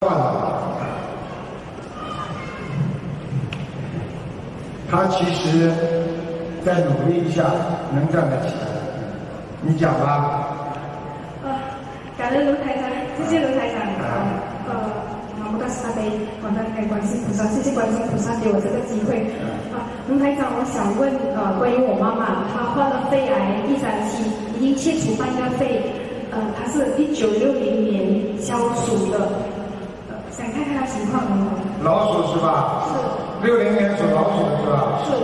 他其实再努力一下能站得起来。你讲吧。 感恩卢台长，谢谢卢台长。南无大慈大悲广大灵观世音菩萨，谢谢观世音菩萨给我这个机会。卢台长，我想问关于我妈妈，她患了肺癌第3期，已经切除半个肺，她是1960年消除的，想看看她情况如何。 老鼠是吧？是。60年属老鼠的是吧？ 是。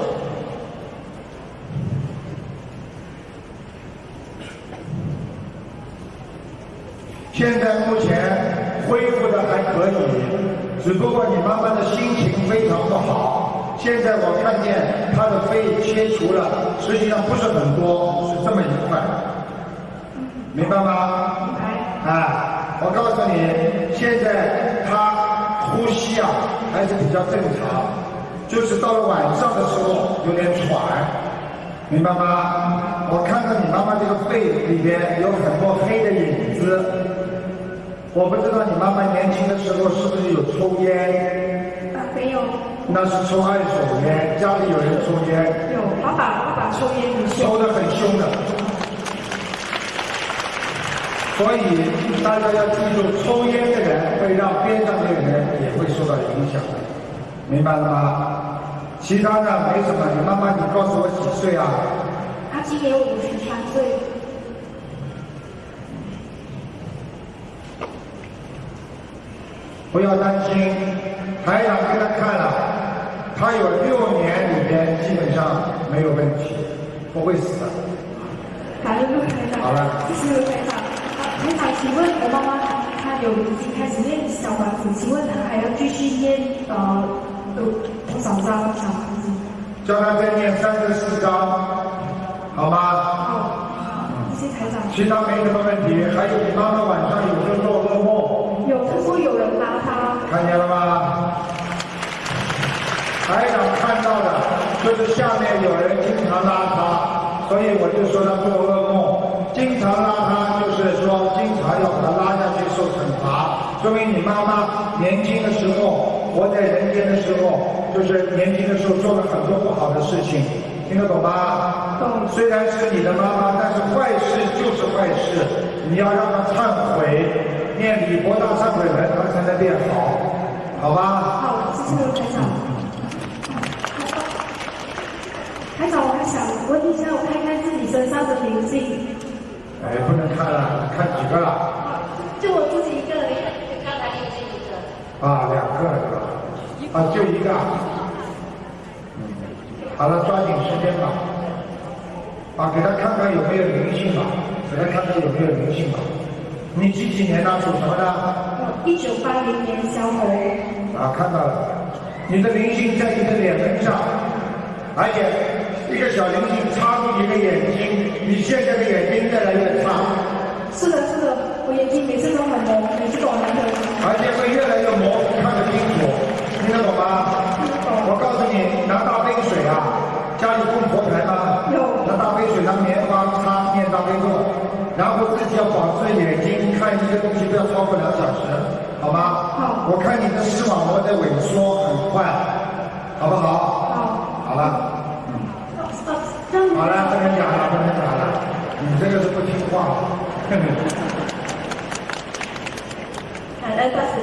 现在目前恢复的还可以，只不过你妈妈的心情非常不好。现在我看见她的肺切除了，实际上不是很多，是这么一块，明白吗？ 明白。 我告诉你，现在她呼吸还是比较正常，就是到了晚上的时候有点喘，明白吗？我看到你妈妈这个肺里边有很多黑的影子。我不知道你妈妈年轻的时候是不是有抽烟？ 没有。 那是抽2手烟，家里有人抽烟。 有，爸爸抽烟很凶。 抽得很凶的。所以大家要记住，抽烟的人会让边上的人也会受到影响，明白了吗？其他的没什么。你妈妈，你告诉我几岁啊？ 她今年53岁。 不要担心，台长给他看了，他有6年里边基本上没有问题，不会死的。 感恩陆台长。 好了。 谢谢陆台长。台长，请问我妈妈她已经开始念小房子，请问她还要继续念多少张小房子？ 叫她再念34张，好吗？ 好，谢谢台长。 其他没什么问题。还有你妈妈晚上有时候做噩梦。 有，她说有人拉她。 看见了吗？台长看到的，就是下面有人经常拉她，所以我就说她做噩梦。经常拉她，就是说经常要把她拉下去受惩罚，说明你妈妈年轻的时候，活在人间的时候，就是年轻的时候做了很多不好的事情，听得懂吗？ 懂。 虽然是你的妈妈，但是坏事就是坏事，你要让她忏悔，念礼佛大忏悔文，她才能变好，好吧？ 好，谢谢刘台长。台长，我还想问一下，我看看自己身上的灵性。 不能看了，看几个了？ 就我自己一个人。 刚才也是一个。 2个是吧？就一个。好了，抓紧时间吧。给他看看有没有灵性吧，给他看看有没有灵性吧。你几年的？属什么的 ？1980年小猴。 看到了，你的灵性在你的脸门上，而且一个小灵性插入你的眼睛，你现在的眼睛越来越差。 是的，我眼睛每次都很模，每次都很模。 而且会越来越模糊，看得清楚，听得懂吗？我告诉你，拿大杯水家里供佛台吗？ 有。 拿大杯水，拿棉花擦，念大悲咒，然后自己要保持眼睛看一个东西不要超过2小时，好吗？ 好。 我看你的视网膜在萎缩，很快，好不好？ 好。 好了。好了，不能讲了，你这个是不听话。 感恩大慈